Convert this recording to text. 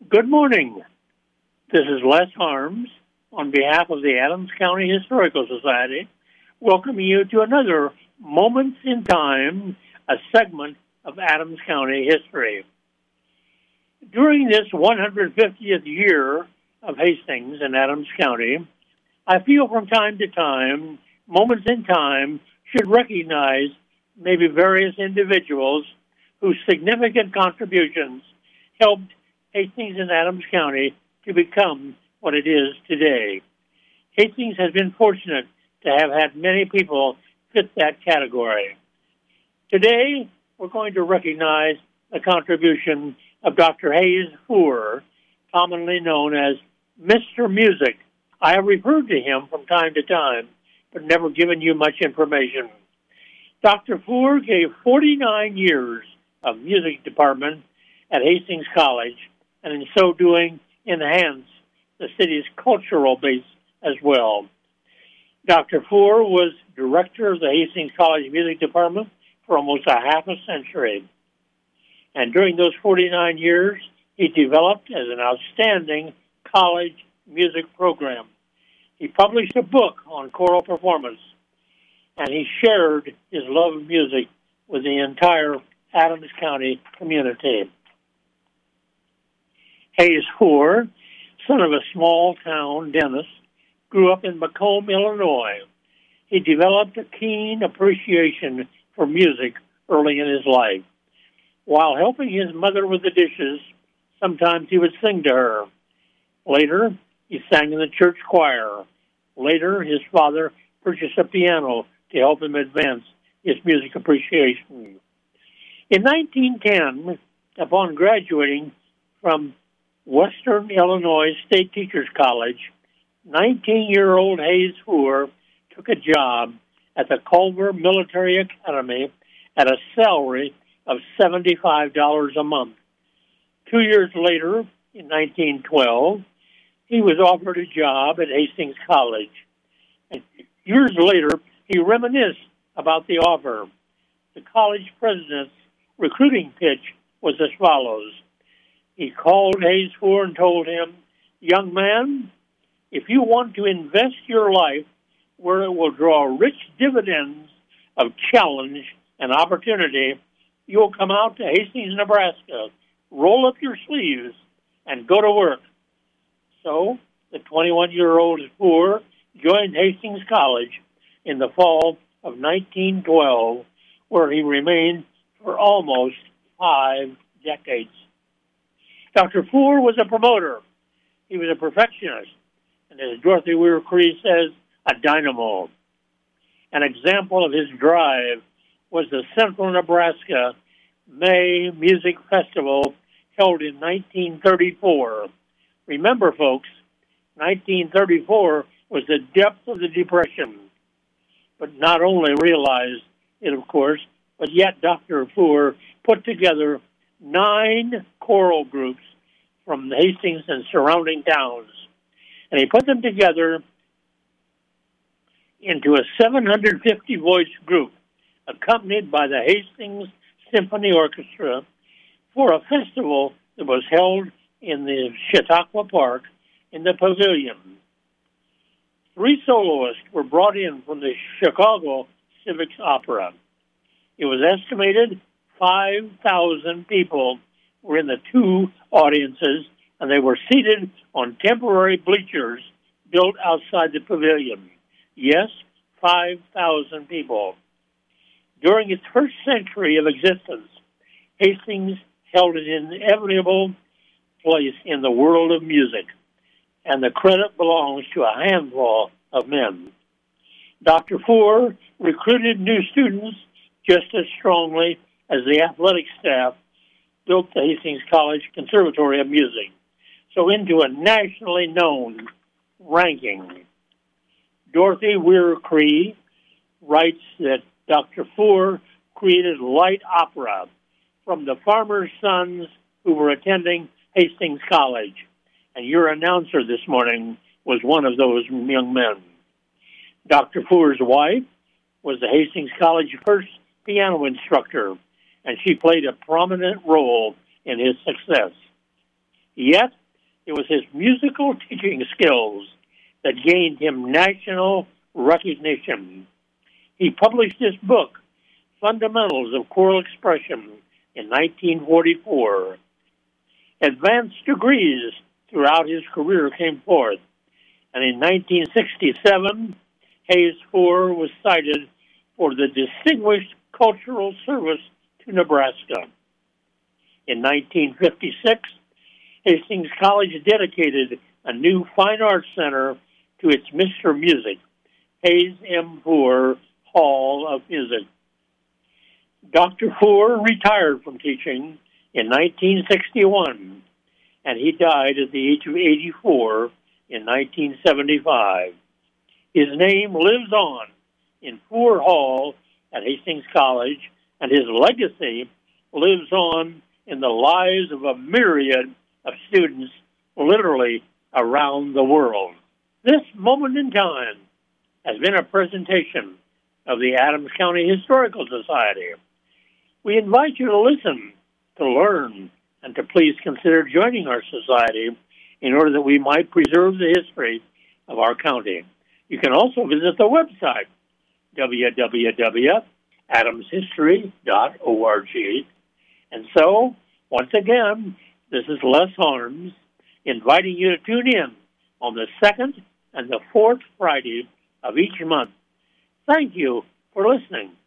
Good morning. This is Les Harms on behalf of the Adams County Historical Society, welcoming you to another Moments in Time, a segment of Adams County history. During this 150th year of Hastings in Adams County, I feel from time to time, Moments in Time should recognize maybe various individuals whose significant contributions helped Hastings and Adams County to become what it is today. Hastings has been fortunate to have had many people fit that category. Today, we're going to recognize the contribution of Dr. Hayes Foor, commonly known as Mr. Music. I have referred to him from time to time, but never given you much information. Dr. Foor gave 49 years of music department at Hastings College, and in so doing, enhanced the city's cultural base as well. Dr. Foor was director of the Hastings College Music Department for almost a half a century. And during those 49 years, he developed as an outstanding college music program. He published a book on choral performance, and he shared his love of music with the entire Adams County community. Hayes Foor, son of a small-town dentist, grew up in Macomb, Illinois. He developed a keen appreciation for music early in his life. While helping his mother with the dishes, sometimes he would sing to her. Later, he sang in the church choir. Later, his father purchased a piano to help him advance his music appreciation. In 1910, upon graduating from Western Illinois State Teachers College, 19-year-old Hayes Foor took a job at the Culver Military Academy at a salary of $75 a month. 2 years later, in 1912, he was offered a job at Hastings College. And years later, he reminisced about the offer. The college president's recruiting pitch was as follows. He called Hayes Foor and told him, "Young man, if you want to invest your life where it will draw rich dividends of challenge and opportunity, you will come out to Hastings, Nebraska, roll up your sleeves, and go to work." So the 21-year-old Foor joined Hastings College in the fall of 1912, where he remained for almost 5 decades. Dr. Foor was a promoter. He was a perfectionist, and as Dorothy Weir Cree says, a dynamo. An example of his drive was the Central Nebraska May Music Festival held in 1934. Remember, folks, 1934 was the depth of the Depression. But not only realized it, of course, but yet Dr. Foor put together 9 choral groups from Hastings and surrounding towns. And he put them together into a 750-voice group accompanied by the Hastings Symphony Orchestra for a festival that was held in the Chautauqua Park in the Pavilion. 3 soloists were brought in from the Chicago Civic Opera. It was estimated 5,000 people were in the 2 audiences, and they were seated on temporary bleachers built outside the pavilion. Yes, 5,000 people. During its first century of existence, Hastings held an inevitable place in the world of music, and the credit belongs to a handful of men. Dr. Foor recruited new students just as strongly as the athletic staff built the Hastings College Conservatory of Music, so into a nationally known ranking. Dorothy Weir Cree writes that Dr. Foor created light opera from the farmers' sons who were attending Hastings College, and your announcer this morning was one of those young men. Dr. Foor's wife was the Hastings College first piano instructor, and she played a prominent role in his success. Yet, it was his musical teaching skills that gained him national recognition. He published his book, Fundamentals of Choral Expression, in 1944. Advanced degrees throughout his career came forth, and in 1967, Hayes Four was cited for the Distinguished Cultural Service to Nebraska. In 1956, Hastings College dedicated a new fine arts center to its Mr. Music, Hayes M. Four Hall of Music. Dr. Four retired from teaching in 1961, and he died at the age of 84 in 1975. His name lives on in Four Hall at Hastings College, and his legacy lives on in the lives of a myriad of students literally around the world. This moment in time has been a presentation of the Adams County Historical Society. We invite you to listen, to learn, and to please consider joining our society in order that we might preserve the history of our county. You can also visit the website, www.adamshistory.org. And so, once again, this is Les Harms inviting you to tune in on the second and the fourth Friday of each month. Thank you for listening.